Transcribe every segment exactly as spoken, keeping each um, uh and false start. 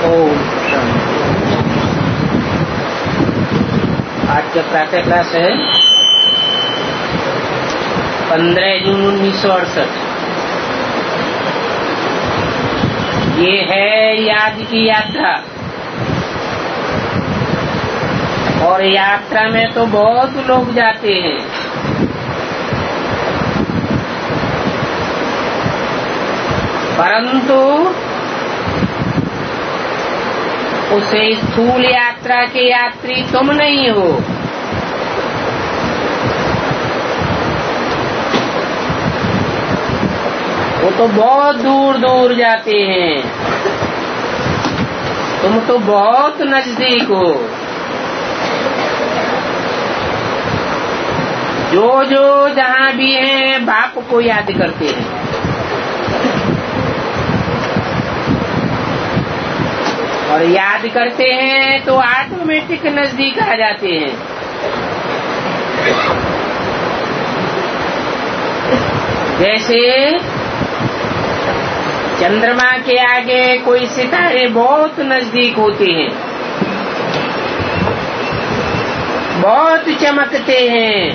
ओम शांति। आज का प्रातः क्लास है पंद्रह जून उन्नीस सौ अड़सठ। ये है याद की यात्रा, और यात्रा में तो बहुत लोग जाते हैं। परंतु उसे स्थूल यात्रा के यात्री तुम नहीं हो। वो तो बहुत दूर दूर जाते हैं, तुम तो बहुत नजदीक हो। जो जो जहाँ भी हैं बाप को याद करते हैं, और याद करते हैं तो ऑटोमेटिक नजदीक आ जाते हैं। जैसे चंद्रमा के आगे कोई सितारे बहुत नजदीक होते हैं, बहुत चमकते हैं।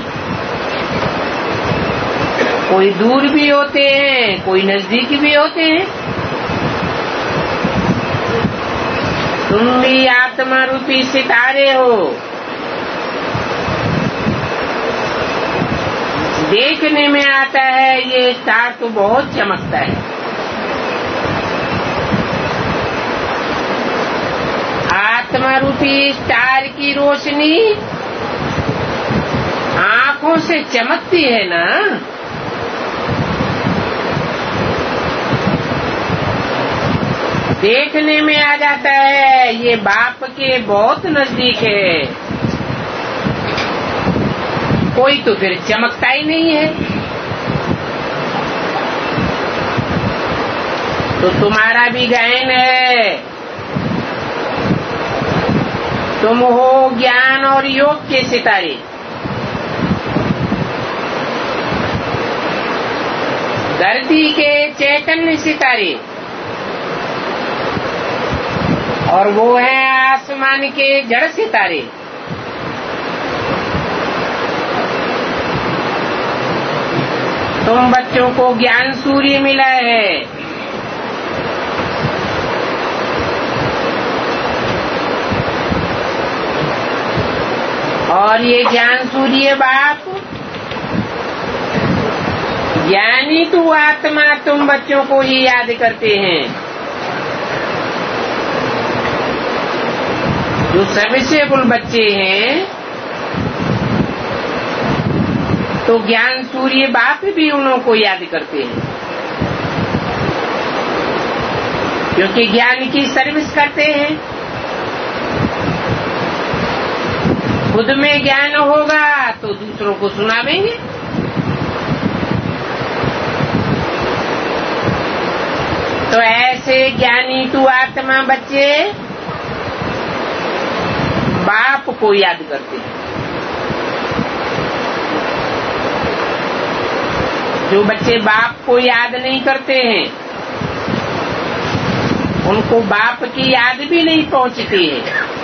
कोई दूर भी होते हैं, कोई नजदीक भी होते हैं। तुम भी आत्मा रूपी सितारे हो। देखने में आता है ये स्टार तो बहुत चमकता है। आत्मा रूपी स्टार की रोशनी आंखों से चमकती है ना। देखने में आ जाता है ये बाप के बहुत नजदीक है। कोई तो फिर चमकता ही नहीं है। तो तुम्हारा भी गायन है, तुम हो ज्ञान और योग के सितारे। धरती के चैतन्य सितारे, और वो है आसमान के जड़ सितारे। तुम बच्चों को ज्ञान सूर्य मिला है, और ये ज्ञान सूर्य बाप ज्ञानी तू आत्मा तुम बच्चों को ही याद करते हैं। जो सर्विसेबल बच्चे हैं तो ज्ञान सूर्य बाप भी उन्हों को याद करते हैं, क्योंकि ज्ञान की सर्विस करते हैं। खुद में ज्ञान होगा तो दूसरों को सुनावेंगे। तो ऐसे ज्ञानी तू आत्मा बच्चे बाप को याद करते हैं। जो बच्चे बाप को याद नहीं करते हैं उनको बाप की याद भी नहीं पहुंचती है,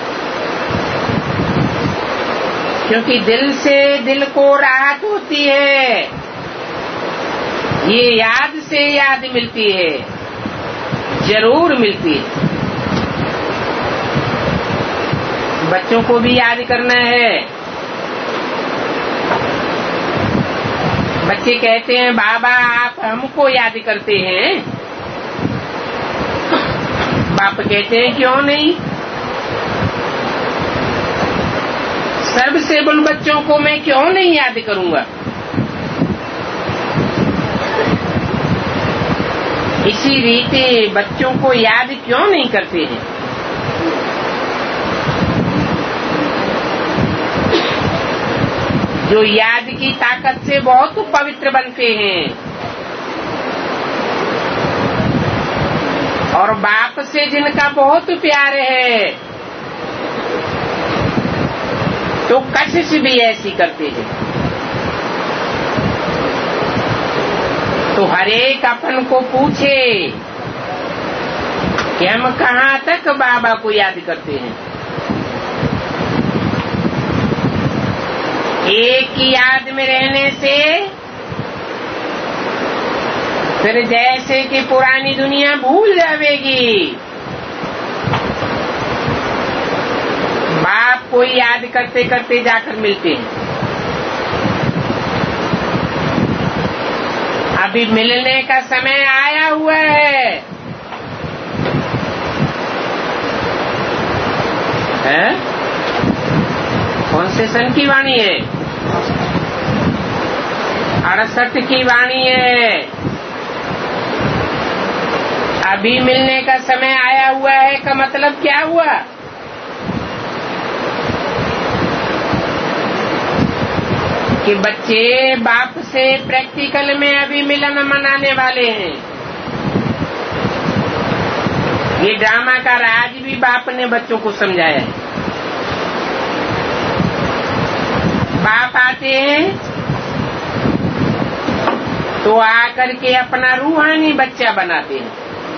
क्योंकि दिल से दिल को राहत होती है। ये याद से याद मिलती है, जरूर मिलती है। बच्चों को भी याद करना है। बच्चे कहते हैं बाबा आप हमको याद करते हैं। बाप कहते हैं क्यों नहीं। सर्विसेबल बच्चों को मैं क्यों नहीं याद करूंगा। इसी रीति बच्चों को याद क्यों नहीं करते हैं। जो याद की ताकत से बहुत पवित्र बनते हैं, और बाप से जिनका बहुत प्यार है तो कशिश भी ऐसी करते हैं। तो हरेक अपन को पूछे कि हम कहाँ तक बाबा को याद करते हैं। एक की याद में रहने से फिर जैसे कि पुरानी दुनिया भूल जाएगी। बाप को याद करते करते जाकर मिलते हैं। अभी मिलने का समय आया हुआ है, है? कौन से सन की वाणी है? अड़सठ की वाणी है। अभी मिलने का समय आया हुआ है का मतलब क्या हुआ? कि बच्चे बाप से प्रैक्टिकल में अभी मिलन मनाने वाले हैं। ये ड्रामा का राज भी बाप ने बच्चों को समझाया है। बाप आते हैं तो आकर के अपना रूहानी बच्चा बनाते हैं।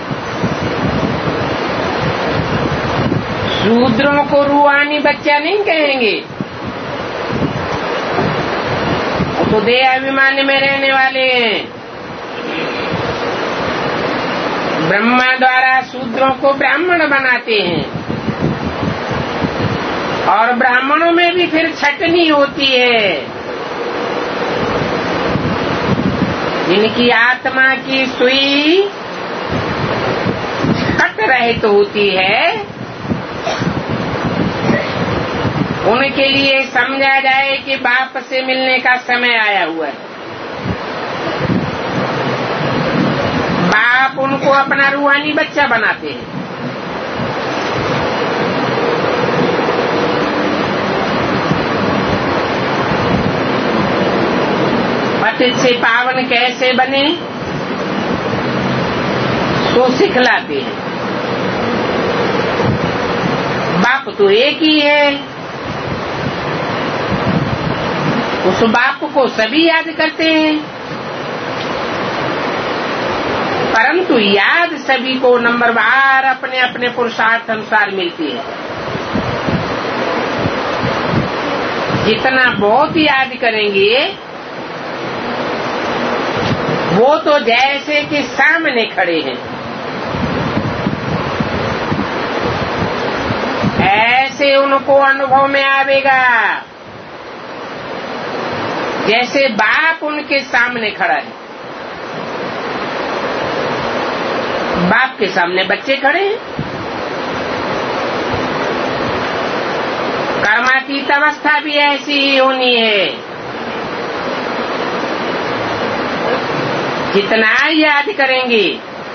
शूद्रों को रूहानी बच्चा नहीं कहेंगे, तो देह अभिमान में रहने वाले हैं। ब्रह्मा द्वारा शूद्रों को ब्राह्मण बनाते हैं, और ब्राह्मणों में भी फिर छटनी होती है। जिनकी आत्मा की सुई कट रहित होती है, उनके लिए समझा जाए कि बाप से मिलने का समय आया हुआ है। बाप उनको अपना रूहानी बच्चा बनाते हैं। पतित से पावन कैसे बने तो सिखलाते हैं। बाप तो एक ही है, उस बाप को सभी याद करते हैं, परंतु याद सभी को नंबरवार अपने अपने पुरुषार्थ अनुसार मिलती है। जितना बहुत याद करेंगे वो तो जैसे कि सामने खड़े हैं, ऐसे उनको अनुभव में आवेगा जैसे बाप उनके सामने खड़ा है। बाप के सामने बच्चे खड़े हैं। कर्मातीत अवस्था भी ऐसी ही होनी है। जितना याद करेंगे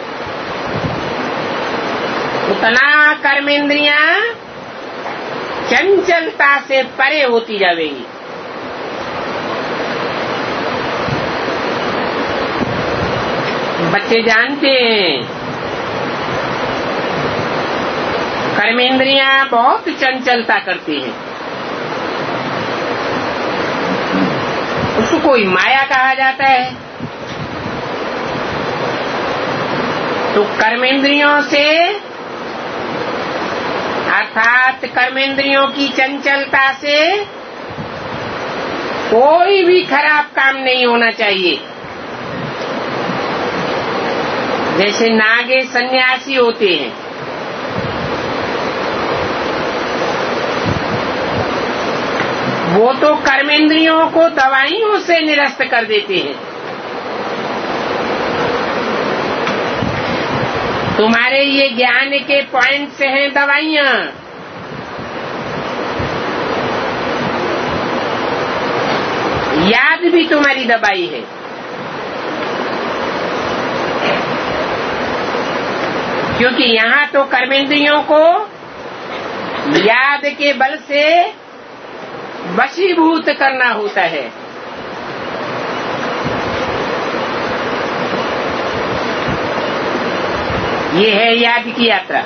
उतना कर्मेंद्रियां चंचलता से परे होती जाएगी। बच्चे जानते हैं कर्मेंद्रियां बहुत चंचलता करती हैं। उसको कोई माया कहा जाता है। तो कर्मेंद्रियों से अर्थात कर्मेंद्रियों की चंचलता से कोई भी खराब काम नहीं होना चाहिए। जैसे नागे सन्यासी होते हैं, वो तो कर्मेंद्रियों को दवाइयों से निरस्त कर देते हैं। तुम्हारे ये ज्ञान के पॉइंट्स हैं दवाइयां। याद भी तुम्हारी दवाई है। क्योंकि यहाँ तो कर्मेंद्रियों को याद के बल से वशीभूत करना होता है। ये है याद की यात्रा।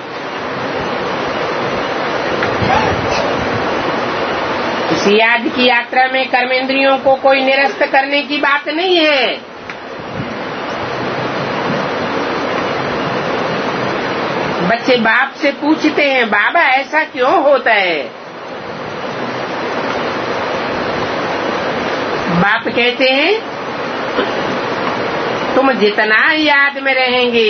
इस याद की यात्रा में कर्मेंद्रियों को कोई निरस्त करने की बात नहीं है। बच्चे बाप से पूछते हैं, बाबा ऐसा क्यों होता है? बाप कहते हैं, तुम जितना याद में रहेंगे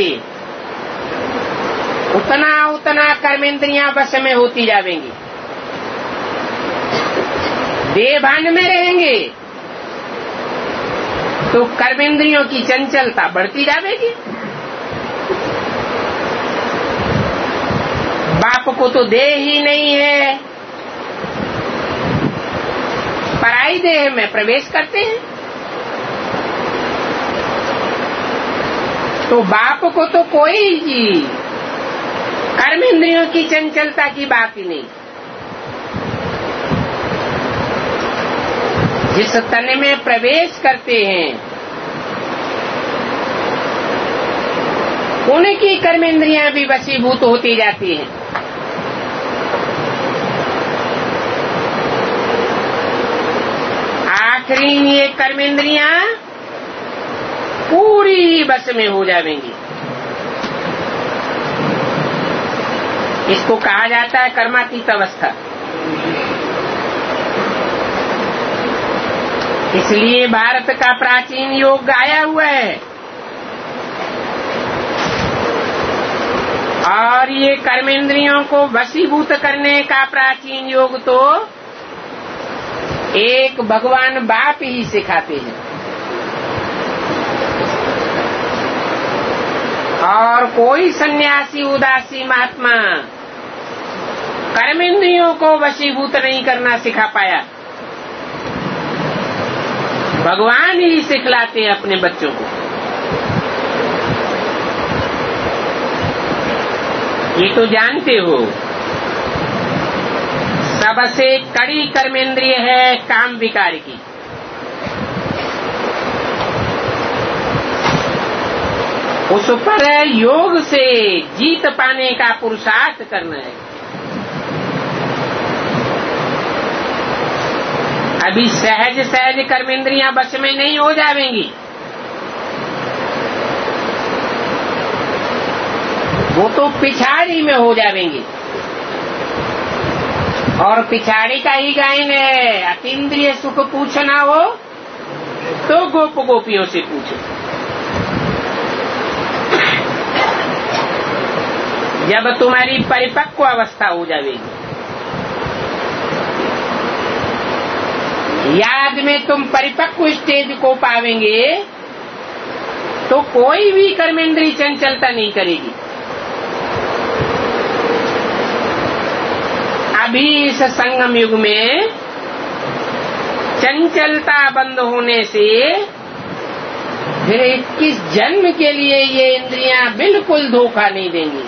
उतना उतना कर्मेंद्रियां वश में होती जाएंगी। देह भान में रहेंगे तो कर्मेंद्रियों की चंचलता बढ़ती जाएगी। बाप को तो देह ही नहीं है, पराई देह में प्रवेश करते हैं, तो बाप को तो कोई कर्मेंद्रियों की चंचलता की बात ही नहीं। जिस तन में प्रवेश करते हैं उनकी कर्मेंद्रियां भी वशीभूत होती जाती हैं। आखिरी ये कर्मेंद्रियां पूरी बस में हो जाएंगी। इसको कहा जाता है कर्मातीत अवस्था। इसलिए भारत का प्राचीन योग गाया हुआ है और ये कर्मेंद्रियों को वशीभूत करने का प्राचीन योग तो एक भगवान बाप ही सिखाते हैं। और कोई सन्यासी उदासी महात्मा कर्मेंद्रियों को वशीभूत नहीं करना सिखा पाया। भगवान ही सिखलाते हैं अपने बच्चों को। ये तो जानते हो, सबसे कड़ी कर्मेंद्रिय है काम विकार की। उस पर योग से जीत पाने का पुरुषार्थ करना है। अभी सहज सहज कर्मेंद्रियां बस में नहीं हो जाएंगी। वो तो पिछाड़ी में हो जाएंगी। और पिछाड़ी का ही गायन है, अतीन्द्रिय सुख पूछना हो तो गोप गोपियों से पूछो। जब तुम्हारी परिपक्व अवस्था हो जाएगी, याद में तुम परिपक्व स्टेज को पावेंगे तो कोई भी कर्मेंद्रिय चंचलता नहीं करेगी। अभी इस संगम युग में चंचलता बंद होने से फिर इक्कीस जन्म के लिए ये इंद्रियां बिल्कुल धोखा नहीं देंगी।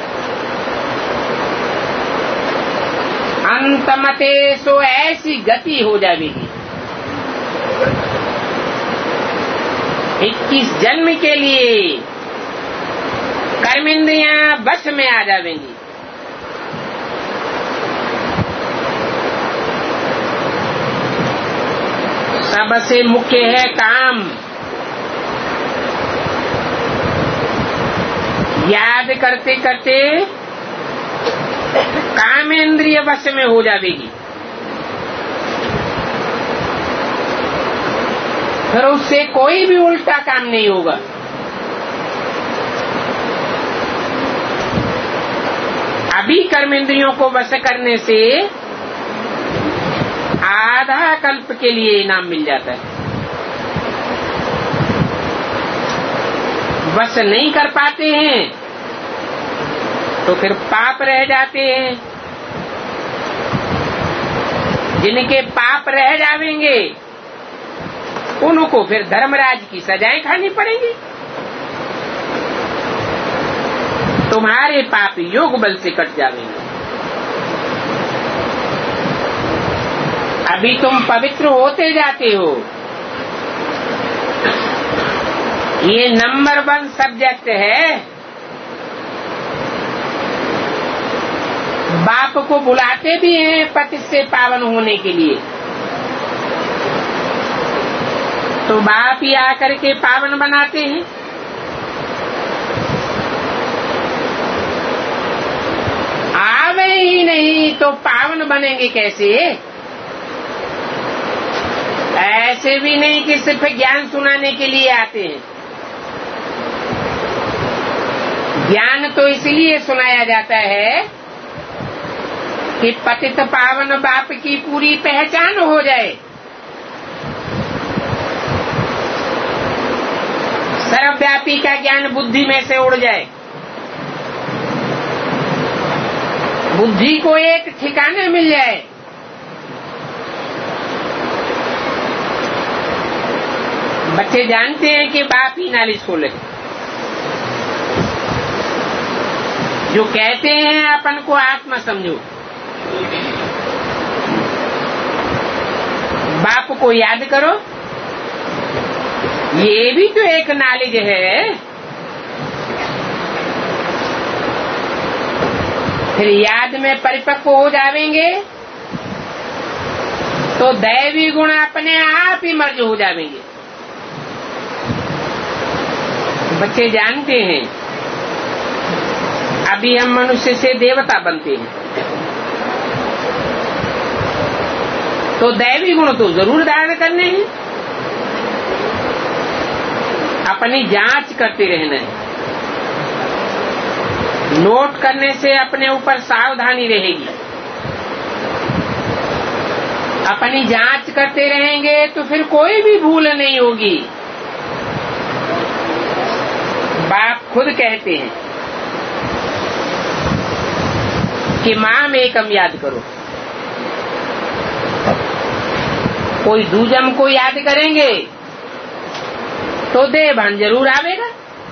अंतमते सो ऐसी गति हो जाएगी। इक्कीस जन्म के लिए कर्मेंद्रियां बस में आ जाएंगी। सबसे मुख्य है काम। याद करते करते कामेंद्रिय वश में हो जाएगी। फिर उससे कोई भी उल्टा काम नहीं होगा। अभी कर्मेंद्रियों को वश करने से आधा कल्प के लिए इनाम मिल जाता है। वश नहीं कर पाते हैं तो फिर पाप रह जाते हैं। जिनके पाप रह जाएंगे उनको फिर धर्मराज की सजाएं खानी पड़ेंगी। तुम्हारे पाप योग बल से कट जाएंगे। अभी तुम पवित्र होते जाते हो। ये नंबर वन सब्जेक्ट है। बाप को बुलाते भी हैं पति से पावन होने के लिए, तो बाप ही आकर के पावन बनाते हैं। पावन बनेंगे कैसे? ऐसे भी नहीं कि सिर्फ ज्ञान सुनाने के लिए आते हैं। ज्ञान तो इसलिए सुनाया जाता है कि पतित पावन बाप की पूरी पहचान हो जाए, सर्वव्यापी का ज्ञान बुद्धि में से उड़ जाए, बुद्धि को एक ठिकाने मिल जाए। बच्चे जानते हैं कि बाप ही नाली खोले, जो कहते हैं अपन को आत्मा समझो, बाप को याद करो, ये भी तो एक नॉलेज है। फिर याद में परिपक्व हो जाएंगे तो दैवी गुण अपने आप ही मर्ज हो जाएंगे। बच्चे जानते हैं अभी हम मनुष्य से देवता बनते हैं तो दैवी गुण तो जरूर धारण करने हैं, अपनी जांच करते रहना है। नोट करने से अपने ऊपर सावधानी रहेगी, अपनी जांच करते रहेंगे तो फिर कोई भी भूल नहीं होगी। बाप खुद कहते हैं कि माम एकम याद करो। कोई दूजम को याद करेंगे तो देह भान जरूर आवेगा।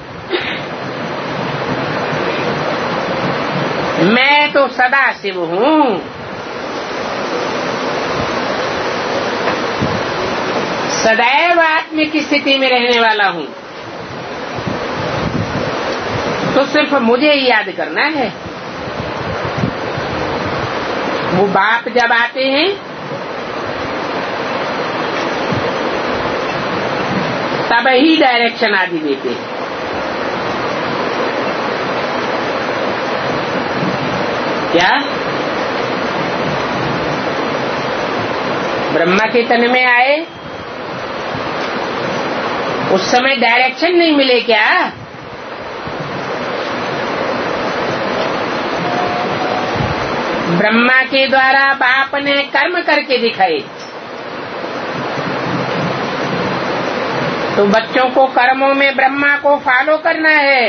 मैं तो सदा शिव हूँ, सदैव आत्मिक स्थिति में रहने वाला हूँ, तो सिर्फ मुझे ही याद करना है। वो बाप जब आते हैं तब ही डायरेक्शन आदि देते हैं। क्या ब्रह्मा के तन में आए उस समय डायरेक्शन नहीं मिले क्या? ब्रह्मा के द्वारा बाप ने कर्म करके दिखाए, तो बच्चों को कर्मों में ब्रह्मा को फॉलो करना है,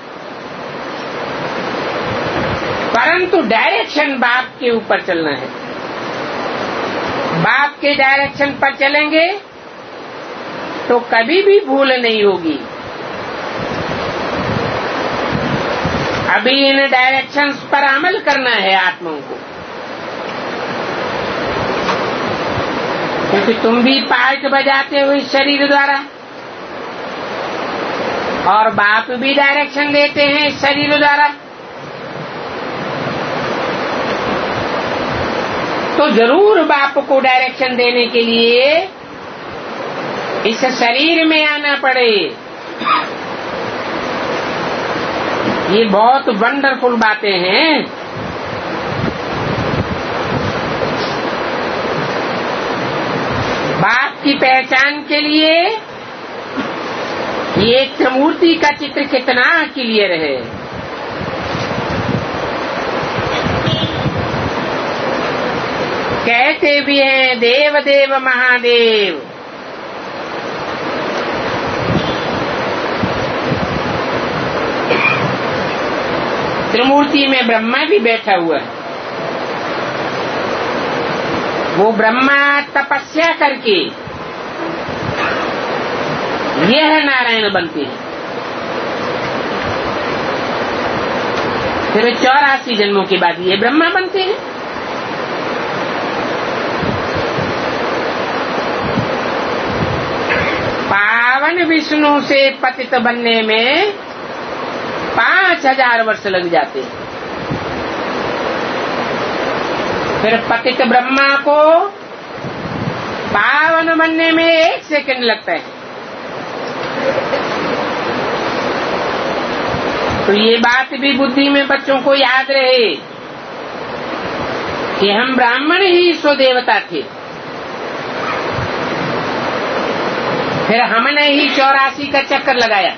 परंतु डायरेक्शन बाप के ऊपर चलना है। बाप के डायरेक्शन पर चलेंगे तो कभी भी भूल नहीं होगी। अभी इन डायरेक्शंस पर अमल करना है आत्माओं को, क्योंकि तुम भी पार्ट बजाते हो इस शरीर द्वारा और बाप भी डायरेक्शन देते हैं इस शरीर द्वारा। तो जरूर बाप को डायरेक्शन देने के लिए इस शरीर में आना पड़े। ये बहुत वंडरफुल बातें हैं। बाप की पहचान के लिए ये त्रिमूर्ति का चित्र कितना क्लियर है। कहते भी हैं देव देव महादेव, त्रिमूर्ति में ब्रह्मा भी बैठा हुआ है। वो ब्रह्मा तपस्या करके यह नारायण बनते हैं, फिर चौरासी जन्मों के बाद ये ब्रह्मा बनते हैं। पावन विष्णु से पतित बनने में पांच हजार वर्ष लग जाते हैं। फिर पतित ब्रह्मा को पावन बनने में एक सेकंड लगता है। तो ये बात भी बुद्धि में बच्चों को याद रहे कि हम ब्राह्मण ही सो देवता थे, फिर हमने ही चौरासी का चक्कर लगाया।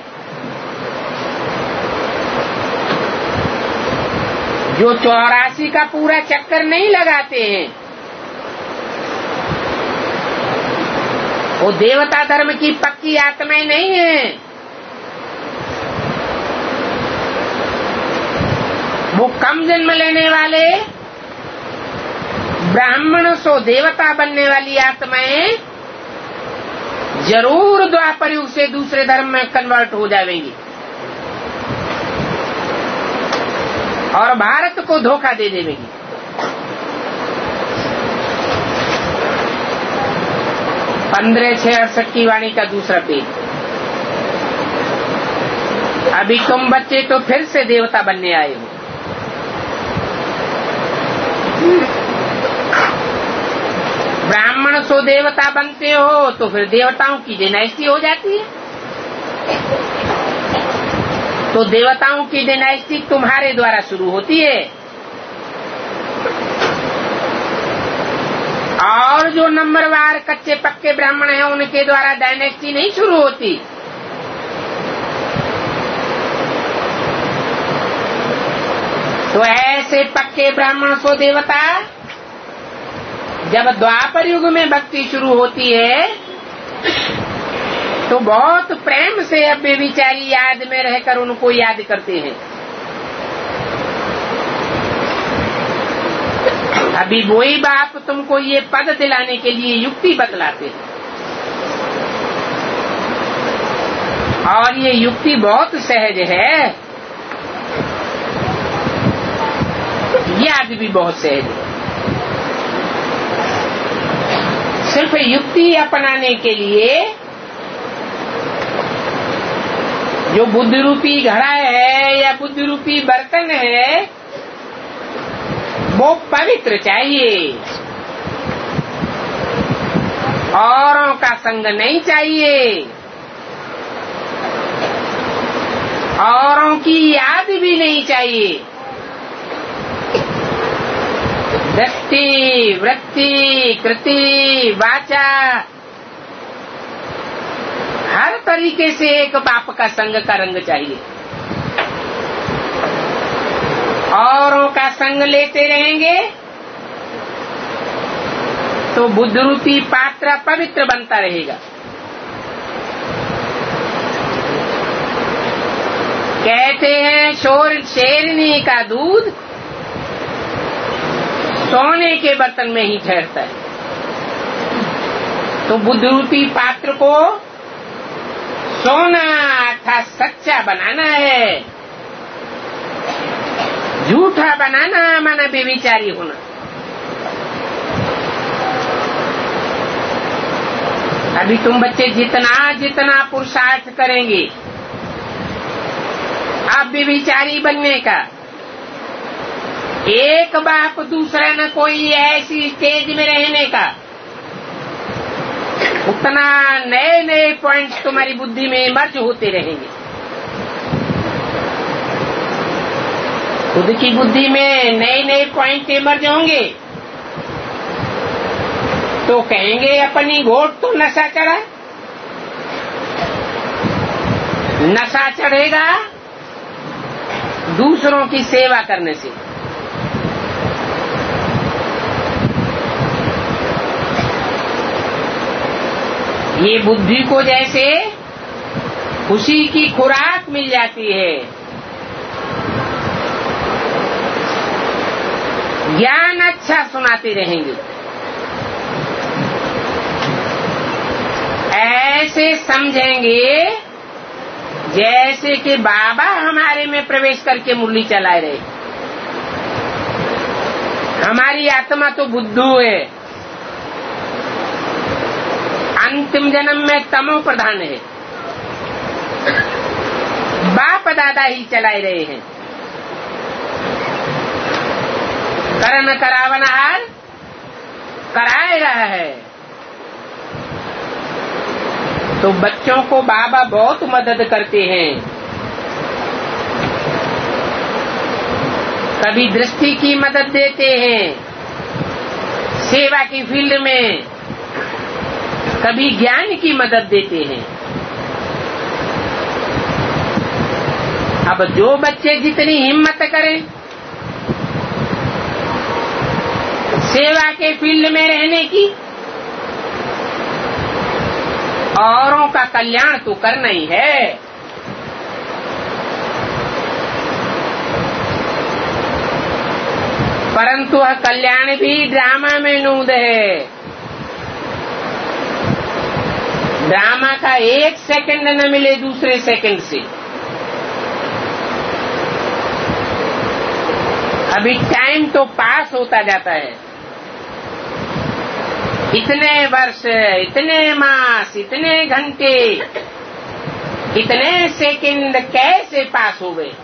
जो चौरासी का पूरा चक्कर नहीं लगाते हैं वो देवता धर्म की पक्की आत्माएं नहीं है। वो कम जन्म लेने वाले ब्राह्मण सो देवता बनने वाली आत्माएं जरूर द्वापर युग से दूसरे धर्म में कन्वर्ट हो जाएंगी और भारत को धोखा दे देंगी। पंद्रह छह अड़सठ की वाणी का दूसरा पेज। अभी तुम बच्चे तो फिर से देवता बनने आए हो। ब्राह्मण सो देवता बनते हो तो फिर देवताओं की डायनेस्टी हो जाती है। तो देवताओं की डायनेस्टी तुम्हारे द्वारा शुरू होती है और जो नंबरवार कच्चे पक्के ब्राह्मण हैं उनके द्वारा डायनेस्टी नहीं शुरू होती। तो ऐसे पक्के ब्राह्मण सो देवता जब द्वापर युग में भक्ति शुरू होती है तो बहुत प्रेम से अब बेविचारी याद में रहकर उनको याद करते हैं। अभी वही बाप तुमको ये पद दिलाने के लिए युक्ति बतलाते हैं और ये युक्ति बहुत सहज है, याद भी बहुत सहज है। सिर्फ युक्ति अपनाने के लिए जो बुद्धि रूपी घड़ा है या बुद्धि रूपी बर्तन है वो पवित्र चाहिए, औरों का संग नहीं चाहिए, औरों की याद भी नहीं चाहिए। दृष्टि, वृत्ति, कृति, वाचा हर तरीके से एक बाप का संग का रंग चाहिए। औरों का संग लेते रहेंगे तो बुद्ध रूपी पात्र पवित्र बनता रहेगा। कहते हैं शोर शेरनी का दूध सोने के बर्तन में ही ठहरता है। तो बुद्ध रूपी पात्र को सोना अर्थात सच्चा बनाना है, झूठा बनाना माना बेविचारी होना। अभी तुम बच्चे जितना जितना पुरुषार्थ करेंगे अब बेविचारी बनने का, एक बाप दूसरा न कोई ऐसी स्टेज में रहने का, उतना नए नए पॉइंट्स तुम्हारी बुद्धि में मर्ज होते रहेंगे। खुद की बुद्धि में नए नए पॉइंट मर्ज होंगे तो कहेंगे अपनी घोट तो नशा चढ़ा। नशा चढ़ेगा दूसरों की सेवा करने से। ये बुद्धि को जैसे खुशी की खुराक मिल जाती है, ज्ञान अच्छा सुनाते रहेंगे, ऐसे समझेंगे जैसे कि बाबा हमारे में प्रवेश करके मुरली चलाए रहे। हमारी आत्मा तो बुद्धू है, अंतिम जन्म में तमो प्रधान है, बाप दादा ही चलाए रहे हैं। कर्म करावनहार कराए रहा है। तो बच्चों को बाबा बहुत मदद करते हैं। कभी दृष्टि की मदद देते हैं, सेवा की फील्ड में, कभी ज्ञान की मदद देते हैं। अब जो बच्चे जितनी हिम्मत करें सेवा के फील्ड में रहने की, औरों का कल्याण तो करना ही है। परंतु वह कल्याण भी ड्रामा में नूद है। ड्रामा का एक सेकंड न मिले दूसरे सेकंड से। अभी टाइम तो पास होता जाता है, इतने वर्ष, इतने मास, इतने घंटे, इतने सेकंड कैसे पास हो गए।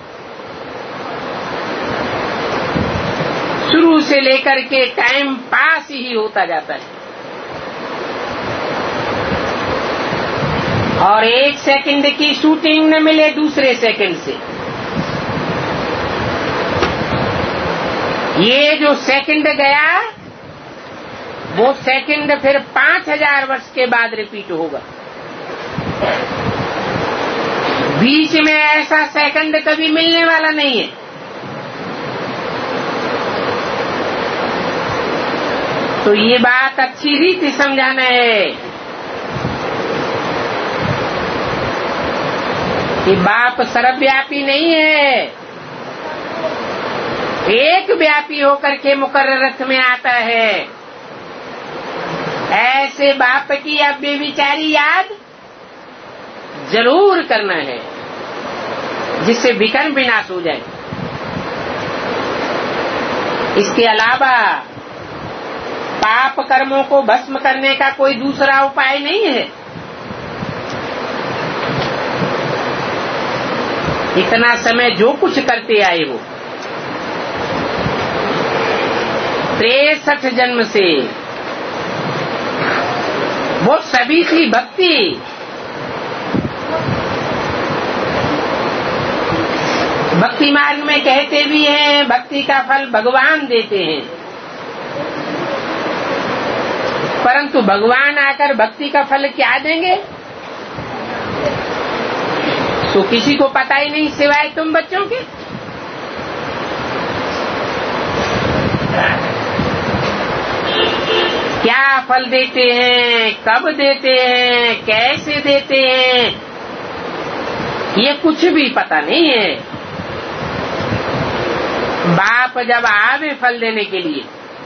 शुरू से लेकर के टाइम पास ही होता जाता है और एक सेकंड की शूटिंग न मिले दूसरे सेकंड से। ये जो सेकंड गया वो सेकंड फिर पांच हजार वर्ष के बाद रिपीट होगा। बीच में ऐसा सेकंड कभी मिलने वाला नहीं है। तो ये बात अच्छी रीति समझाना है कि बाप सर्वव्यापी नहीं है, एक व्यापी होकर के मुकर्रर रथ में आता है। ऐसे बाप की अब बेविचारी याद जरूर करना है जिससे विकर्म विनाश हो जाए। इसके अलावा पाप कर्मों को भस्म करने का कोई दूसरा उपाय नहीं है। इतना समय जो कुछ करते आए हो तिरसठ जन्म से, वो सभी थी भक्ति। भक्ति मार्ग में कहते भी हैं भक्ति का फल भगवान देते हैं, परंतु भगवान आकर भक्ति का फल क्या देंगे तो किसी को पता ही नहीं सिवाय तुम बच्चों के। क्या फल देते हैं, कब देते हैं, कैसे देते हैं, ये कुछ भी पता नहीं है। बाप जब आवे फल देने के लिए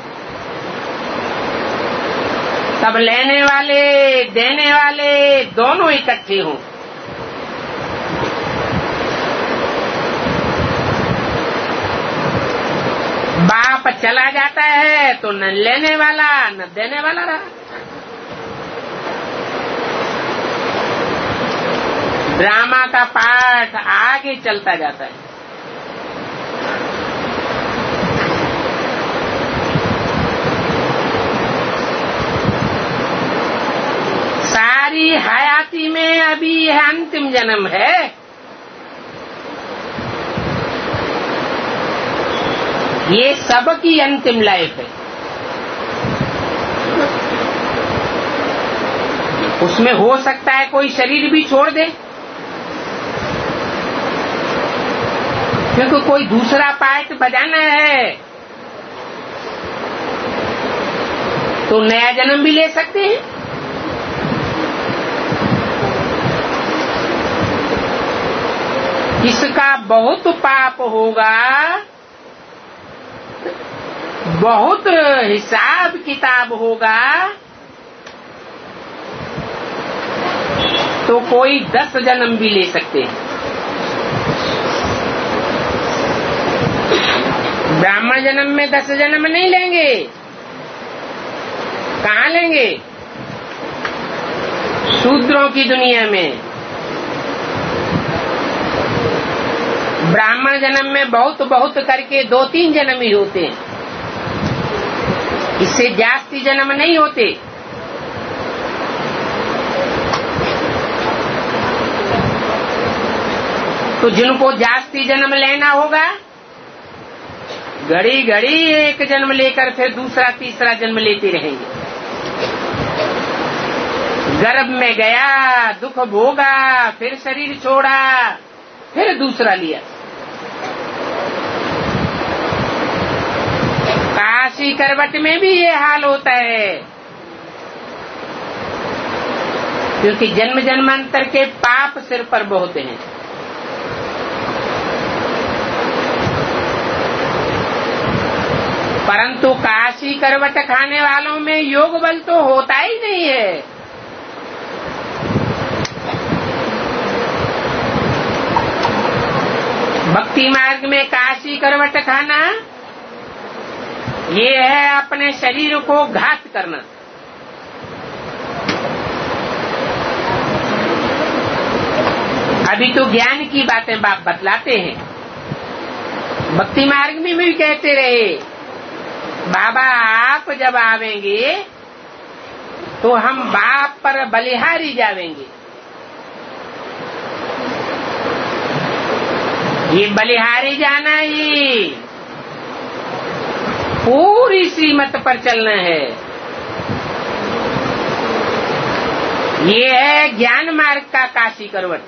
तब लेने वाले देने वाले दोनों इकट्ठे हों। बाप चला जाता है तो न लेने वाला न देने वाला रहा। ड्रामा का पाठ आगे चलता जाता है। सारी हयाती में अभी यह अंतिम जन्म है। ये सबकी अंतिम लाइफ है। उसमें हो सकता है कोई शरीर भी छोड़ दे, क्योंकि कोई दूसरा पार्ट बजाना है तो नया जन्म भी ले सकते हैं। जिसका बहुत पाप होगा, बहुत हिसाब किताब होगा, तो कोई दस जन्म भी ले सकते हैं। ब्राह्मण जन्म में दस जन्म नहीं लेंगे, कहाँ लेंगे? शूद्रों की दुनिया में ब्राह्मण जन्म में बहुत बहुत करके दो तीन जन्म ही होते हैं, इससे जास्ती जन्म नहीं होते। तो जिनको जास्ती जन्म लेना होगा घड़ी घड़ी एक जन्म लेकर फिर दूसरा तीसरा जन्म लेते रहेंगे। गर्भ में गया, दुख भोगा, फिर शरीर छोड़ा, फिर दूसरा लिया। काशी करवट में भी ये हाल होता है, क्योंकि जन्म जन्मांतर के पाप सिर पर बहुत हैं। परंतु काशी करवट खाने वालों में योग बल तो होता ही नहीं है। भक्ति मार्ग में काशी करवट खाना ये है अपने शरीर को घात करना। अभी तो ज्ञान की बातें बाप बतलाते हैं, भक्ति मार्ग में भी कहते रहे बाबा आप जब आवेंगे तो हम बाप पर बलिहारी जावेंगे। ये बलिहारी जाना ही पूरी श्रीमत पर चलना है। ये है ज्ञान मार्ग का काशी करवट।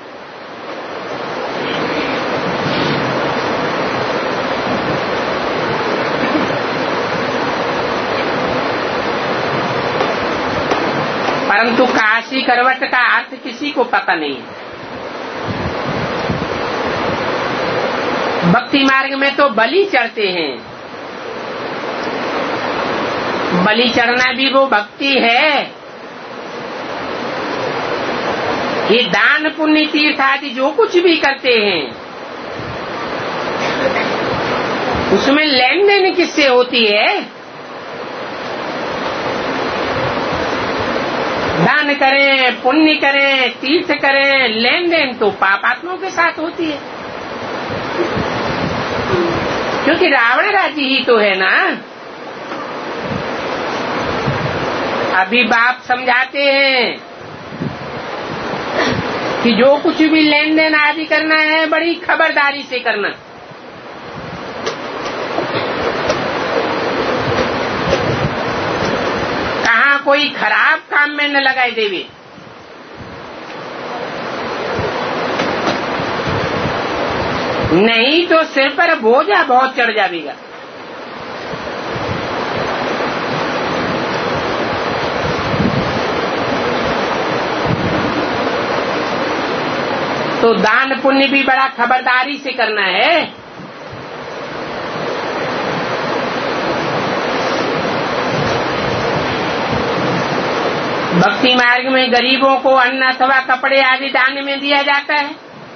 परंतु काशी करवट का अर्थ किसी को पता नहीं है। भक्ति मार्ग में तो बलि चढ़ते हैं। बलि चढ़ना भी वो भक्ति है। ये दान पुण्य तीर्थ आदि जो कुछ भी करते हैं उसमें लेन देन किससे होती है? दान करें, पुण्य करें, तीर्थ करें, लेन देन तो पापात्माओं के साथ होती है, क्योंकि रावण राज्य ही तो है ना। अभी बाप समझाते हैं कि जो कुछ भी लेन देन आदि करना है बड़ी खबरदारी से करना। कहाँ कोई खराब काम में न लगाए देवे। नहीं तो सिर पर बोझा बहुत चढ़ जाएगा। तो दान पुण्य भी बड़ा खबरदारी से करना है। भक्ति मार्ग में गरीबों को अन्न अथवा कपड़े आदि दान में दिया जाता है।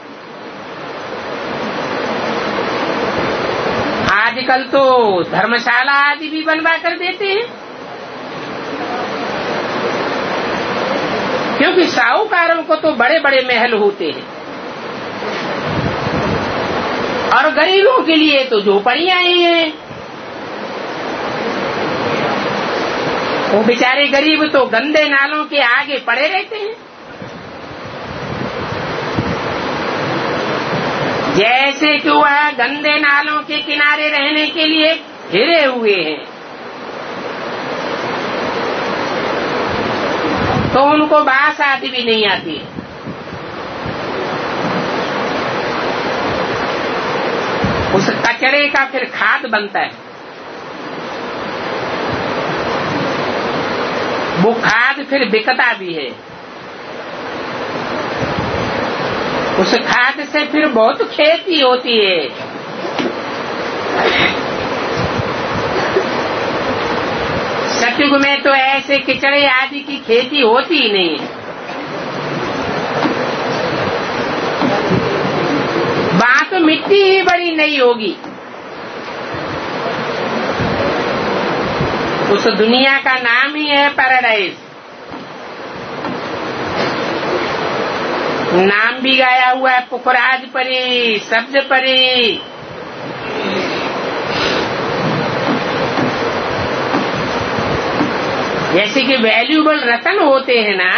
आजकल तो धर्मशाला आदि भी बनवा कर देते हैं, क्योंकि साहूकारों को तो बड़े बड़े महल होते हैं और गरीबों के लिए तो झोपड़ियां ही हैं। वो बेचारे गरीब तो गंदे नालों के आगे पड़े रहते हैं। जैसे कि वह गंदे नालों के किनारे रहने के लिए घिरे हुए हैं, तो उनको बास आदि भी नहीं आती है। उस कचरे का फिर खाद बनता है। वो खाद फिर बिकता भी है। उस खाद से फिर बहुत खेती होती है। सतयुग में तो ऐसे किचड़े आदि की खेती होती ही नहीं है। वहां तो मिट्टी ही बड़ी नई होगी। उस दुनिया का नाम ही है पैराडाइज। नाम भी गाया हुआ है, पुखराज परी, सब्ज परी। जैसे कि वैल्यूबल रतन होते हैं ना,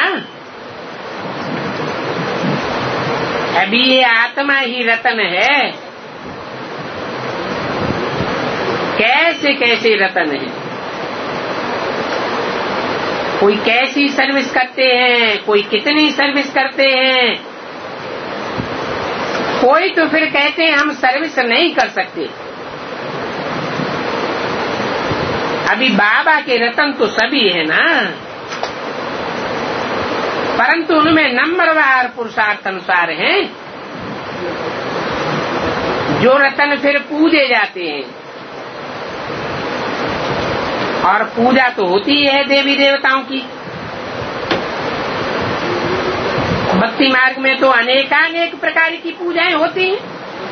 अभी ये आत्मा ही रतन है। कैसे कैसे रतन हैं। कोई कैसी सर्विस करते हैं, कोई कितनी सर्विस करते हैं, कोई तो फिर कहते हैं हम सर्विस नहीं कर सकते। अभी बाबा के रतन तो सभी है ना, परंतु उनमें नंबरवार पुरुषार्थ अनुसार हैं जो रतन फिर पूजे जाते हैं। और पूजा तो होती है देवी देवताओं की। भक्ति मार्ग में तो अनेकानेक प्रकार की पूजाएं होती हैं।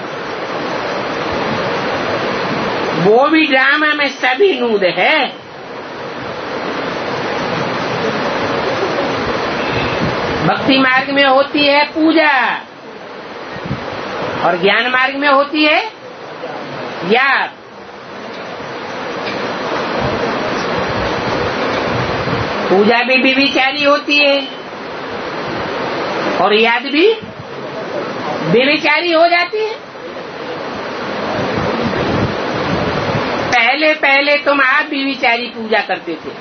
वो भी ड्रामा में सभी नूद है। भक्ति मार्ग में होती है पूजा और ज्ञान मार्ग में होती है याद। पूजा भी बेविचारी होती है और याद भी बेविचारी हो जाती है। पहले पहले तुम आप बेविचारी पूजा करते थे।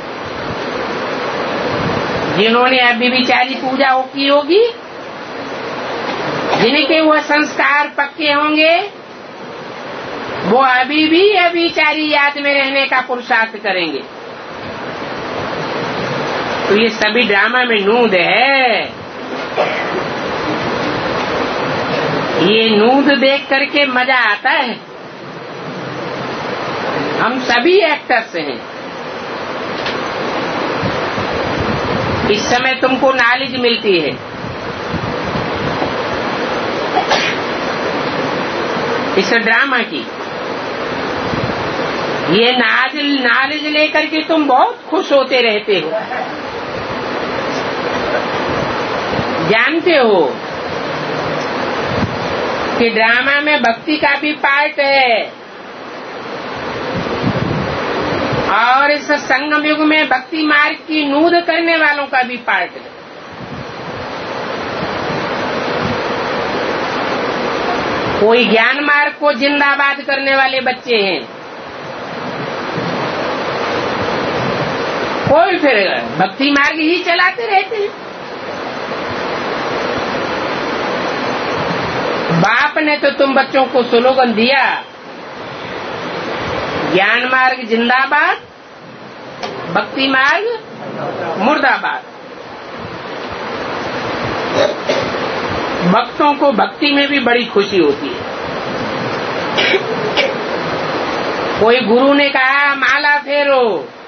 जिन्होंने अब बेविचारी पूजा की होगी, जिनके वो संस्कार पक्के होंगे, वो अभी भी अभिचारी याद में रहने का पुरुषार्थ करेंगे। तो ये सभी ड्रामा में नूद है। ये नूद देख करके मजा आता है। हम सभी एक्टर्स हैं। इस समय तुमको नॉलेज मिलती है। इस ड्रामा की ये नॉलेज लेकर के तुम बहुत खुश होते रहते हो। जानते हो कि ड्रामा में भक्ति का भी पार्ट है और इस संगम युग में भक्ति मार्ग की नूद करने वालों का भी पार्ट है। कोई ज्ञान मार्ग को जिंदाबाद करने वाले बच्चे हैं, कोई फिर भक्ति मार्ग ही चलाते रहते हैं। बाप ने तो तुम बच्चों को स्लोगन दिया, ज्ञान मार्ग जिंदाबाद, भक्ति मार्ग मुर्दाबाद। भक्तों को भक्ति में भी बड़ी खुशी होती है। कोई गुरु ने कहा माला फेरो,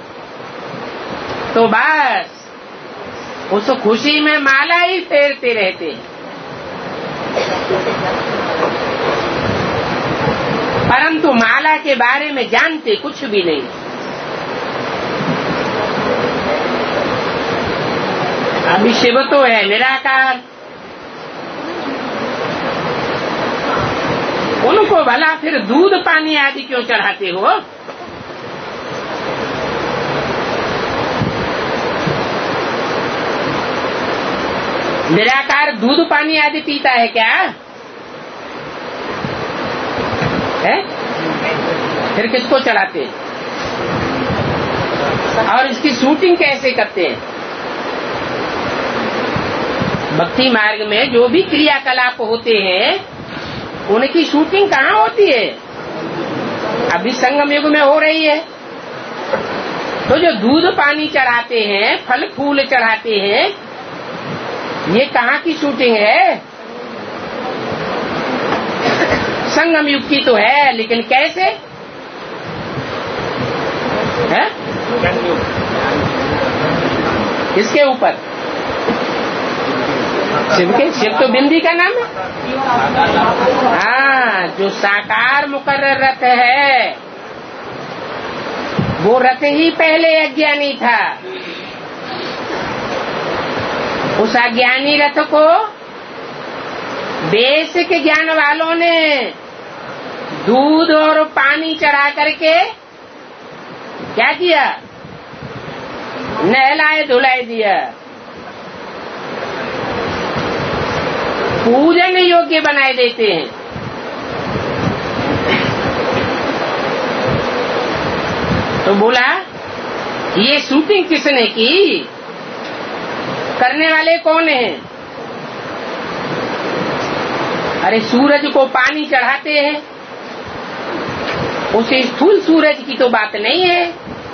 तो बस उस खुशी में माला ही फेरते रहते हैं। परंतु माला के बारे में जानते कुछ भी नहीं। अभी शिव तो है निराकार, उनको भला फिर दूध पानी आदि क्यों चढ़ाते हो? निराकार दूध पानी आदि पीता है क्या है? फिर किसको चढ़ाते हैं? और इसकी शूटिंग कैसे करते हैं? भक्ति मार्ग में जो भी क्रियाकलाप होते हैं उनकी शूटिंग कहाँ होती है? अभी संगम युग में हो रही है। तो जो दूध पानी चढ़ाते हैं, फल फूल चढ़ाते हैं, ये कहाँ की शूटिंग है? संगम युग की तो है, लेकिन कैसे है? किसके ऊपर? शिव के। शिव तो बिंदी का नाम है। हाँ, जो साकार मुकर्रर रथ है वो रथ ही पहले अज्ञानी था। उस अज्ञानी रथ को बेसिक ज्ञान वालों ने दूध और पानी चढ़ा करके क्या किया? नहलाए धुलाई दिया, पूजन योग्य बनाए देते हैं। तो बोला ये शूटिंग किसने की, करने वाले कौन हैं? अरे सूरज को पानी चढ़ाते हैं, उस स्थूल सूरज की तो बात नहीं है,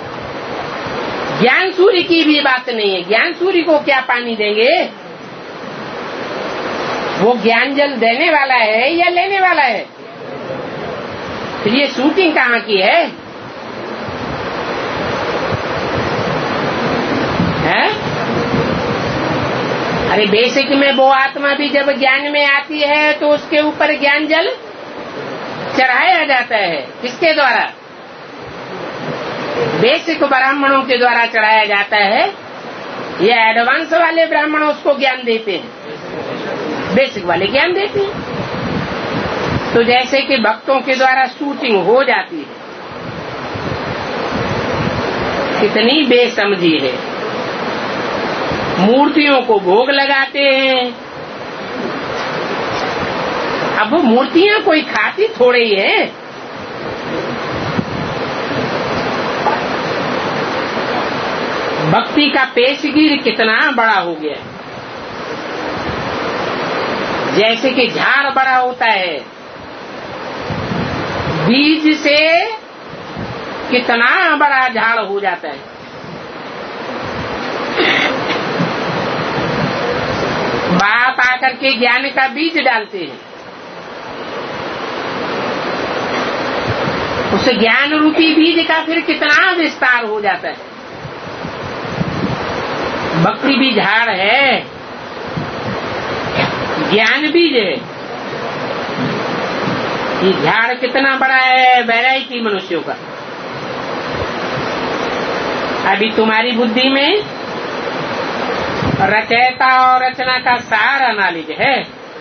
ज्ञान सूर्य की भी बात नहीं है। ज्ञान सूर्य को क्या पानी देंगे? वो ज्ञान जल देने वाला है या लेने वाला है? फिर ये शूटिंग कहाँ की है? है? अरे बेसिक में वो आत्मा भी जब ज्ञान में आती है तो उसके ऊपर ज्ञान जल चढ़ाया जाता है। किसके द्वारा? बेसिक ब्राह्मणों के द्वारा चढ़ाया जाता है। ये एडवांस वाले ब्राह्मण उसको ज्ञान देते हैं, बेसिक वाले ज्ञान देते हैं। तो जैसे कि भक्तों के द्वारा शूटिंग हो जाती है, कितनी बेसमझी है। मूर्तियों को भोग लगाते हैं। अब वो मूर्तियां कोई खाती थोड़े ही है। भक्ति का पेशगीर कितना बड़ा हो गया, जैसे कि झाड़ बड़ा होता है, बीज से कितना बड़ा झाड़ हो जाता है। बाप आकर के ज्ञान का बीज डालते हैं, उस ज्ञान रूपी बीज का फिर कितना विस्तार हो जाता है। भक्ति भी झाड़ है, ज्ञान बीज है। ये झाड़ कितना बड़ा है वैरायटी मनुष्यों का। अभी तुम्हारी बुद्धि में रचयिता और रचना का सारा नॉलेज है।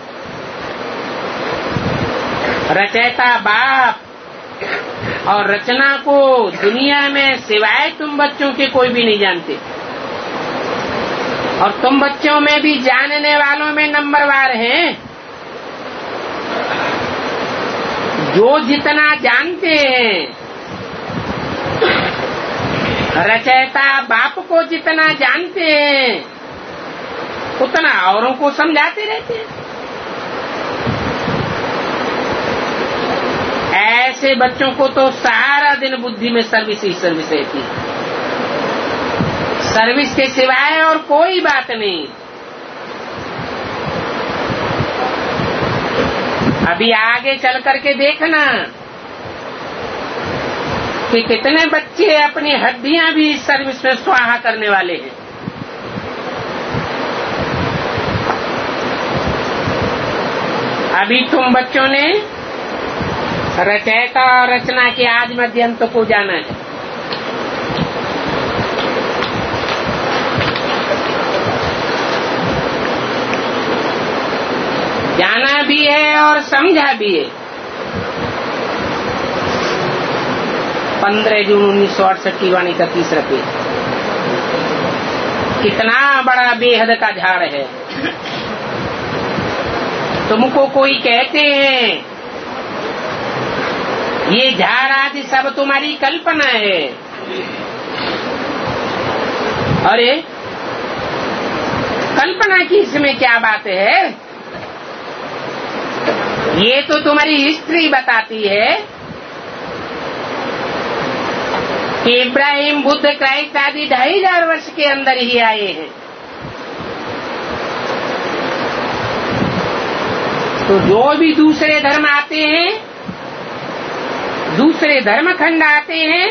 रचयिता बाप और रचना को दुनिया में सिवाय तुम बच्चों के कोई भी नहीं जानते, और तुम बच्चों में भी जानने वालों में नंबरवार हैं। जो जितना जानते हैं, रचयिता बाप को जितना जानते हैं, उतना औरों को समझाते रहते हैं। ऐसे बच्चों को तो सारा दिन बुद्धि में सर्विस ही सर्विस रहती है, सर्विस के सिवाय और कोई बात नहीं। अभी आगे चल करके देखना कि कितने बच्चे अपनी हड्डियां भी सर्विस में स्वाहा करने वाले हैं। अभी तुम बच्चों ने रचयिता और रचना के आज मध्यंत को जाना है। जाना भी है और समझा भी है। पंद्रह जून उन्नीस सौ अड़सठ की वाणी का तीसरा पेज। कितना बड़ा बेहद का झाड़ है। तुमको कोई कहते हैं ये झाड़ आदि सब तुम्हारी कल्पना है। अरे कल्पना की इसमें क्या बात है? ये तो तुम्हारी हिस्ट्री बताती है कि इब्राहिम, बुद्ध, क्राइस्ट आदि ढाई हजार वर्ष के अंदर ही आए हैं। तो जो भी दूसरे धर्म आते हैं, दूसरे धर्म खंड आते हैं,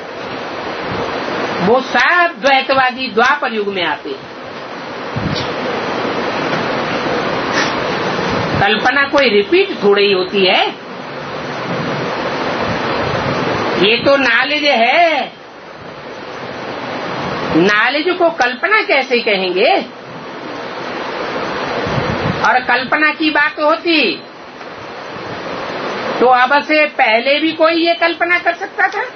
वो सब द्वैतवादी द्वापर युग में आते हैं। कल्पना कोई रिपीट थोड़ी ही होती है। ये तो नॉलेज है। नॉलेज को कल्पना कैसे कहेंगे? और कल्पना की बात होती तो अब से पहले भी कोई ये कल्पना कर सकता था।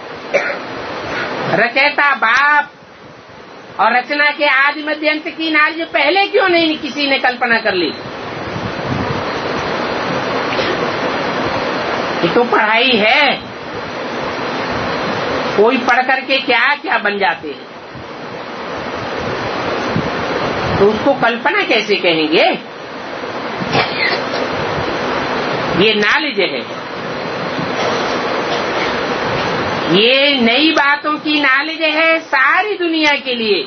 रचयिता बाप और रचना के आदि मध्यंत की नॉलेज पहले क्यों नहीं किसी ने कल्पना कर ली? ये तो पढ़ाई है। कोई पढ़ करके क्या क्या बन जाते हैं, तो उसको कल्पना कैसे कहेंगे? ये नॉलेज है, ये नई बातों की नॉलेज है सारी दुनिया के लिए,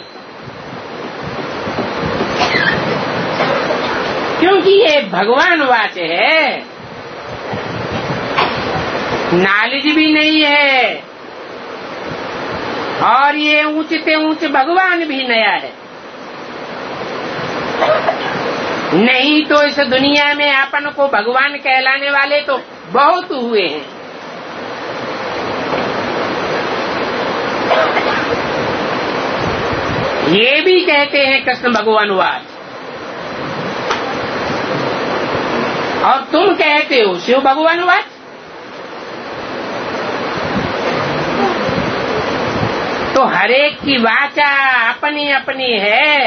क्योंकि ये भगवान वाच है, नॉलेज भी नहीं है और ये ऊंचते ऊंच भगवान भी नया है। नहीं तो इस दुनिया में अपन को भगवान कहलाने वाले तो बहुत हुए हैं। ये भी कहते हैं कृष्ण भगवान वाच, और तुम कहते हो शिव भगवान वाच। तो हरेक की वाचा अपनी अपनी है,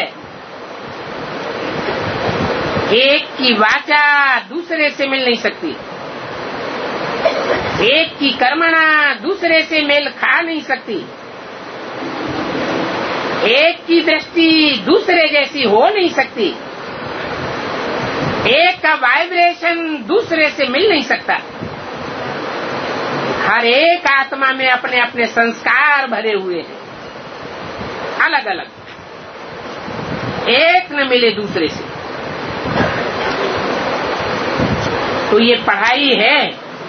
एक की वाचा दूसरे से मिल नहीं सकती, एक की कर्मणा दूसरे से मेल खा नहीं सकती, एक की दृष्टि दूसरे जैसी हो नहीं सकती, एक का वाइब्रेशन दूसरे से मिल नहीं सकता। हर एक आत्मा में अपने अपने संस्कार भरे हुए हैं, अलग अलग, एक न मिले दूसरे से। तो ये पढ़ाई है।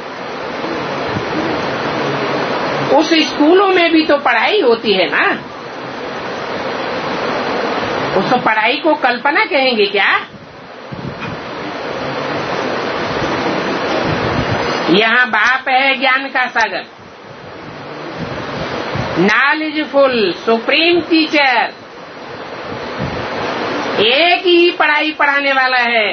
उस स्कूलों में भी तो पढ़ाई होती है ना, उस पढ़ाई को कल्पना कहेंगे क्या? यहाँ बाप है ज्ञान का सागर, नॉलेजफुल सुप्रीम टीचर, एक ही पढ़ाई पढ़ाने वाला है,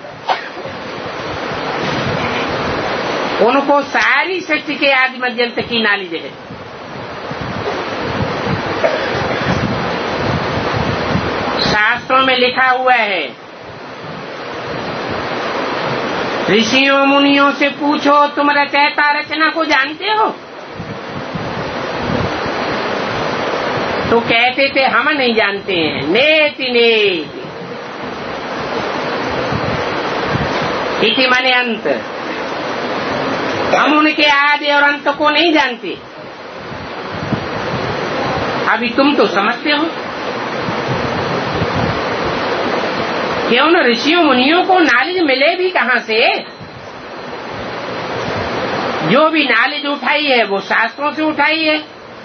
उनको सारी सृष्टि के आदि मध्यंत की नॉलेज है। शास्त्रों में लिखा हुआ है, ऋषियों मुनियों से पूछो तुम रचयिता रचना को जानते हो? तो कहते थे हम नहीं जानते हैं। नेति नेति इति माने अंत, हम उनके आदि और अंत को नहीं जानते। अभी तुम तो समझते हो, क्यों न ऋषियों मुनियों को नॉलेज मिले भी कहां से? जो भी नॉलेज उठाई है वो शास्त्रों से उठाई है,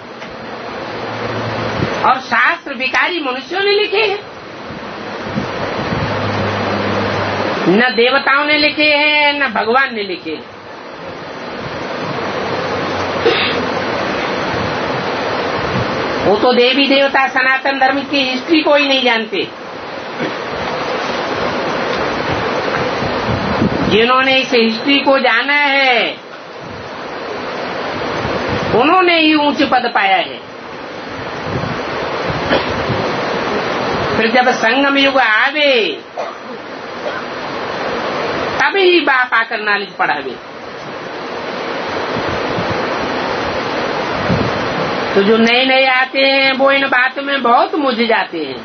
और शास्त्र विकारी मनुष्यों ने लिखे हैं, न देवताओं ने लिखे हैं न भगवान ने लिखे हैं। वो तो देवी देवता सनातन धर्म की हिस्ट्री को ही नहीं जानते। जिन्होंने इस हिस्ट्री को जाना है उन्होंने ही ऊंच पद पाया है। फिर जब संगम युग आवे तभी बाप आकर नॉलेज पढ़ावे। तो जो नए नए आते हैं वो इन बातों में बहुत मुझ जाते हैं।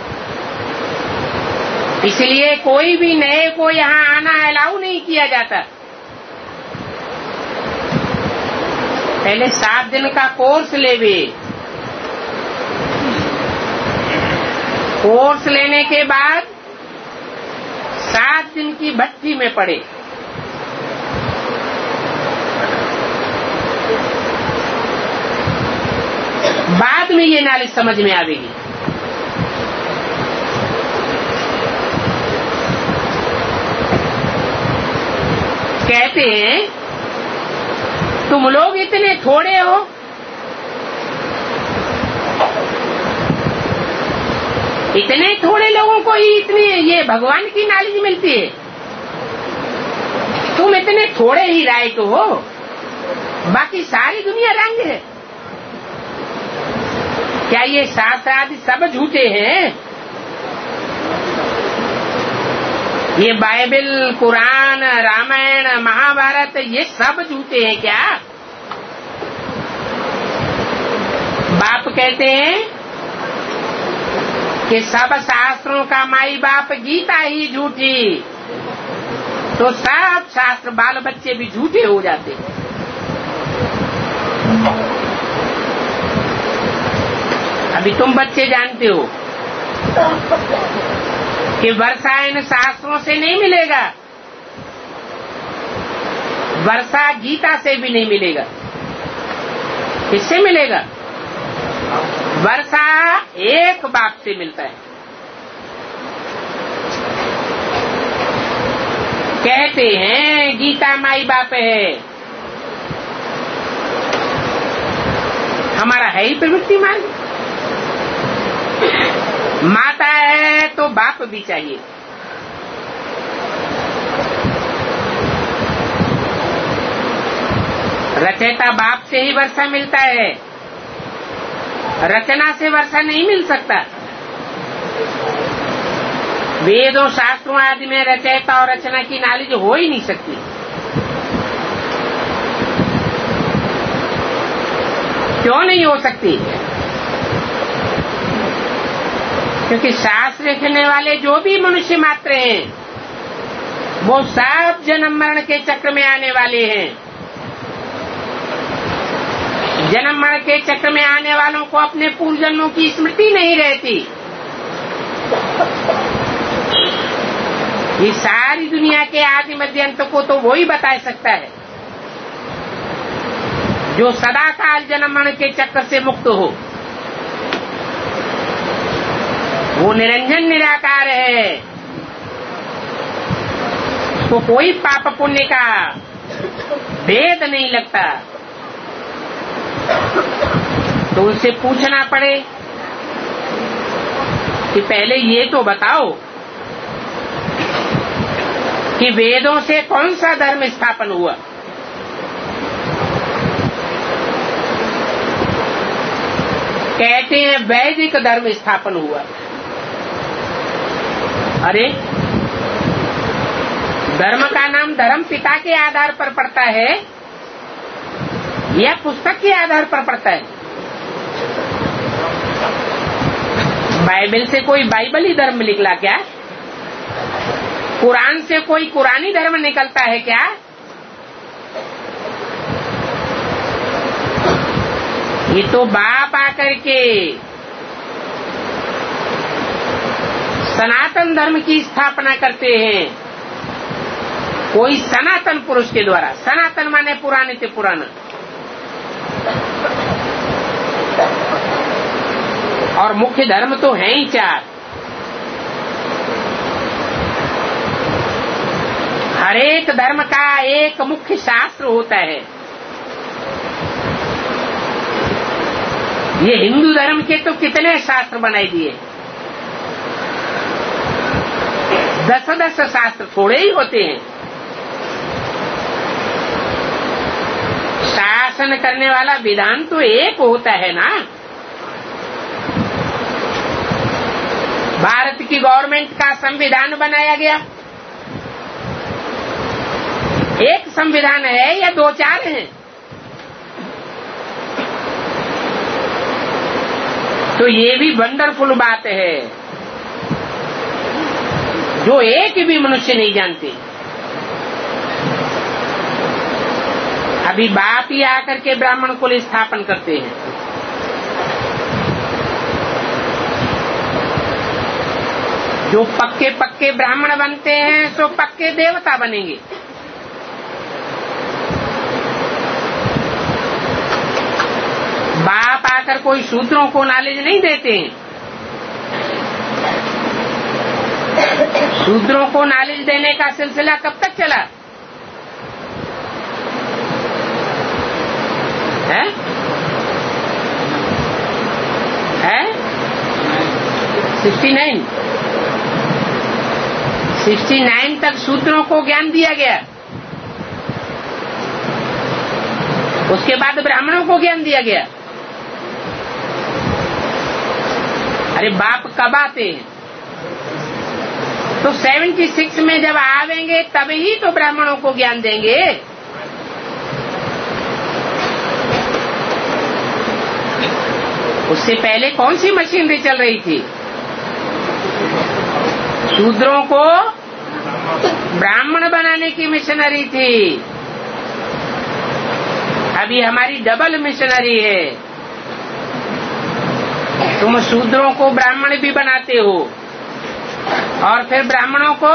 इसलिए कोई भी नए को यहाँ आना अलाउ नहीं किया जाता। पहले सात दिन का कोर्स लेवे, कोर्स लेने के बाद सात दिन की भट्टी में पड़े, बाद में ये नॉलेज समझ में आवेगी। कहते हैं तुम लोग इतने थोड़े हो, इतने थोड़े लोगों को ही इतनी ये भगवान की नॉलेज मिलती है। तुम इतने थोड़े ही राइट हो, बाकी सारी दुनिया रंग है। क्या ये शास्त्र आदि सब झूठे हैं? ये बाइबल, कुरान, रामायण, महाभारत ये सब झूठे हैं क्या? कहते हैं कि सब शास्त्रों का माई बाप गीता ही झूठी, तो सब शास्त्र बाल बच्चे भी झूठे हो जाते। अभी तुम बच्चे जानते हो कि वर्षा इन शास्त्रों से नहीं मिलेगा, वर्षा गीता से भी नहीं मिलेगा। किससे मिलेगा? वर्षा एक बाप से मिलता है। कहते हैं गीता माई बाप है, हमारा है ही प्रवृत्ति मार्ग। माता है तो बाप भी चाहिए। रचयिता बाप से ही वर्षा मिलता है, रचना से वर्षा नहीं मिल सकता। वेदों शास्त्रों आदि में रचयिता और रचना की नॉलेज हो ही नहीं सकती। क्यों नहीं हो सकती? क्योंकि शास्त्र लिखने वाले जो भी मनुष्य मात्र हैं वो सब जन्म मरण के चक्र में आने वाले हैं। जन्म मरण के चक्र में आने वालों को अपने पूर्व जन्मों की स्मृति नहीं रहती। ये सारी दुनिया के आदि मध्य अंत को तो वो ही बता सकता है जो सदा काल जन्म मरण के चक्र से मुक्त हो। वो निरंजन निराकार है, उसको कोई पाप पुण्य का भेद नहीं लगता। तो उनसे पूछना पड़े कि पहले ये तो बताओ कि वेदों से कौन सा धर्म स्थापन हुआ? कहते हैं वैदिक धर्म स्थापन हुआ। अरे धर्म का नाम धर्म पिता के आधार पर पड़ता है या पुस्तक के आधार पर पड़ता है? बाइबल से कोई बाइबल ही धर्म निकला क्या? कुरान से कोई कुरानी धर्म निकलता है क्या? ये तो बाप आकर के सनातन धर्म की स्थापना करते हैं, कोई सनातन पुरुष के द्वारा। सनातन माने पुराने से पुराना। और मुख्य धर्म तो है ही चार। हरेक धर्म का एक मुख्य शास्त्र होता है। ये हिंदू धर्म के तो कितने शास्त्र बनाए दिए, दस दस शास्त्र थोड़े ही होते हैं। शासन करने वाला विधान तो एक होता है ना। भारत की गवर्नमेंट का संविधान बनाया गया, एक संविधान है या दो चार हैं? तो ये भी वंडरफुल बात है जो एक भी मनुष्य नहीं जानते। अभी बाप ही आकर के ब्राह्मण कुल स्थापन करते हैं। जो पक्के पक्के ब्राह्मण बनते हैं सो पक्के देवता बनेंगे। बाप आकर कोई शूद्रों को नॉलेज नहीं देते हैं। शूद्रों को नॉलेज देने का सिलसिला कब तक चला है? है सिक्सटी नाइन सिक्सटी नाइन तक शूद्रों को ज्ञान दिया गया, उसके बाद ब्राह्मणों को ज्ञान दिया गया। अरे बाप कब आते हैं? तो सेवेंटी सिक्स में जब आवेंगे तभी तो ब्राह्मणों को ज्ञान देंगे। उससे पहले कौन सी मशीनरी चल रही थी? शूद्रों को ब्राह्मण बनाने की मिशनरी थी। अभी हमारी डबल मिशनरी है। तुम शूद्रों को ब्राह्मण भी बनाते हो और फिर ब्राह्मणों को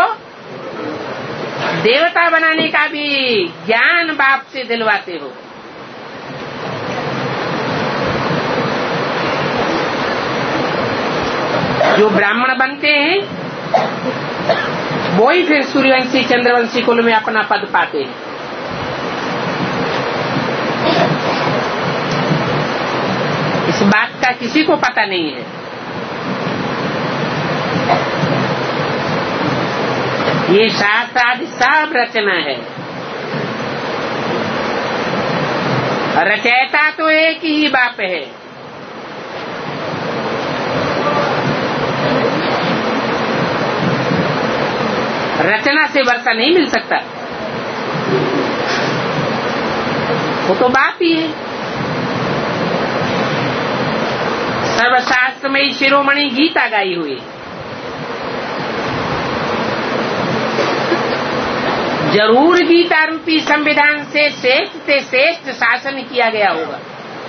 देवता बनाने का भी ज्ञान बाप से दिलवाते हो। जो ब्राह्मण बनते हैं वो ही फिर सूर्यवंशी चंद्रवंशी कुल में अपना पद पाते हैं। इस बात का किसी को पता नहीं है। ये शास्त्रादि सब रचना है। रचयिता तो एक ही बाप है। रचना से वर्षा नहीं मिल सकता, वो तो बाप ही है। सर्वशास्त्र में शिरोमणि गीता गाई हुई, जरूर गीता रूपी संविधान से श्रेष्ठ से श्रेष्ठ शासन किया गया होगा।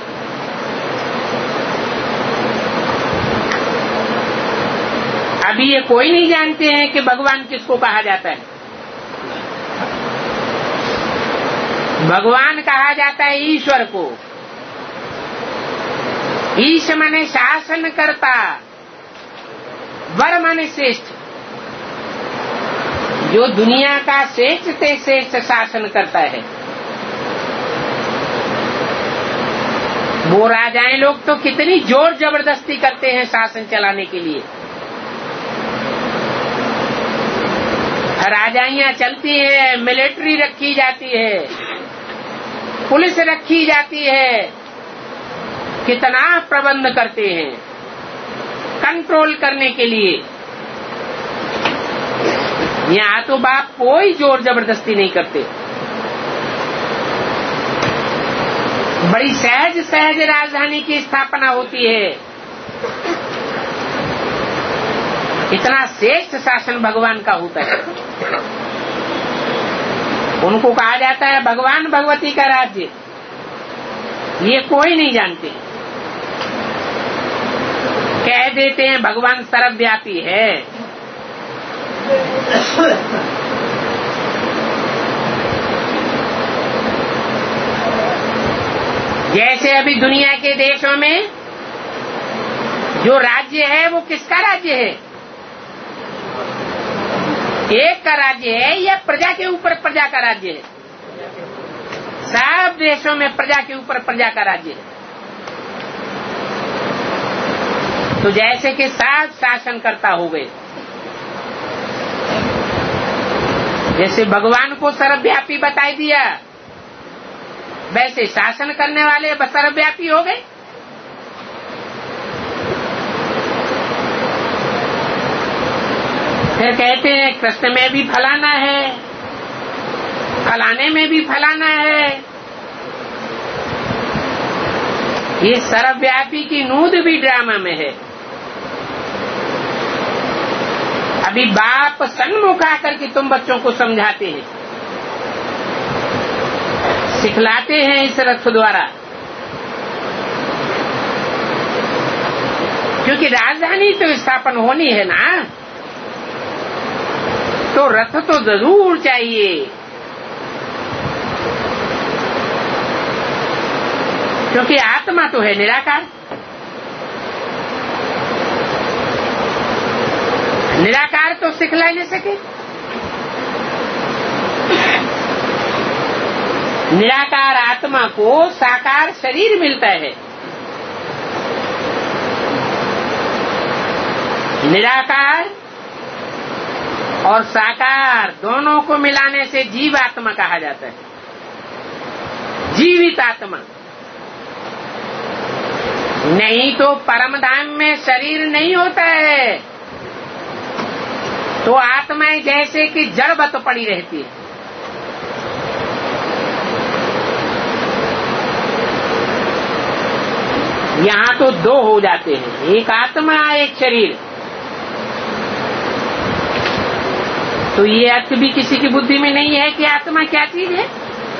अभी ये कोई नहीं जानते हैं कि भगवान किसको कहा जाता है। भगवान कहा जाता है ईश्वर को। ईश माने शासन करता, वर माने श्रेष्ठ। जो दुनिया का श्रेष्ठ से श्रेष्ठ शासन करता है। वो राजाएं लोग तो कितनी जोर जबरदस्ती करते हैं शासन चलाने के लिए। राजाइयां चलती है, मिलिट्री रखी जाती है, पुलिस रखी जाती है, कितना प्रबंध करते हैं कंट्रोल करने के लिए। यहाँ तो बाप कोई जोर जबरदस्ती नहीं करते। बड़ी सहज सहज राजधानी की स्थापना होती है। इतना श्रेष्ठ शासन भगवान का होता है। उनको कहा जाता है भगवान भगवती का राज्य। ये कोई नहीं जानते। कह देते हैं भगवान सर्वव्यापी है। जैसे अभी दुनिया के देशों में जो राज्य है वो किसका राज्य है? एक का राज्य है या प्रजा के ऊपर प्रजा का राज्य है? सब देशों में प्रजा के ऊपर प्रजा का राज्य है। तो जैसे कि सात शासनकर्ता हो गए, जैसे भगवान को सर्वव्यापी बताई दिया, वैसे शासन करने वाले सर्वव्यापी हो गए। फिर कहते हैं कृष्ण में भी फलाना है, फलाने में भी फलाना है। ये सर्वव्यापी की नूद भी ड्रामा में है। अभी बाप सन्मुख आकर के तुम बच्चों को समझाते हैं, सिखलाते हैं इस रथ द्वारा। क्योंकि राजधानी तो स्थापन होनी है ना, तो रथ तो जरूर चाहिए। क्योंकि आत्मा तो है निराकार। निराकार तो सिखला नहीं सके। निराकार आत्मा को साकार शरीर मिलता है। निराकार और साकार दोनों को मिलाने से जीव आत्मा कहा जाता है। जीवित आत्मा। नहीं तो परम धाम में शरीर नहीं होता है, तो आत्माएं जैसे कि जड़वत पड़ी रहती है। यहाँ तो दो हो जाते हैं, एक आत्मा एक शरीर। तो ये अर्थ भी किसी की बुद्धि में नहीं है कि आत्मा क्या चीज है।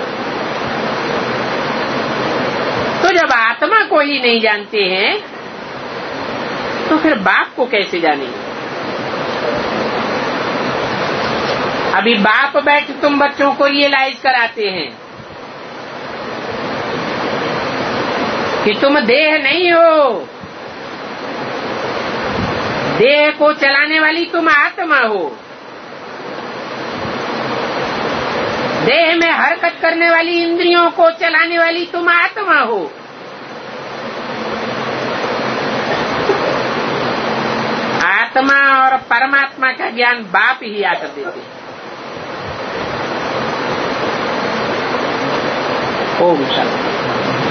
तो जब आत्मा को ही नहीं जानते हैं तो फिर बाप को कैसे जानेंगे। अभी बाप बैठ तुम बच्चों को रियलाइज कराते हैं कि तुम देह नहीं हो, देह को चलाने वाली तुम आत्मा हो, देह में हरकत करने वाली इंद्रियों को चलाने वाली तुम आत्मा हो। आत्मा और परमात्मा का ज्ञान बाप ही आकर देते हैं। ओम शांति।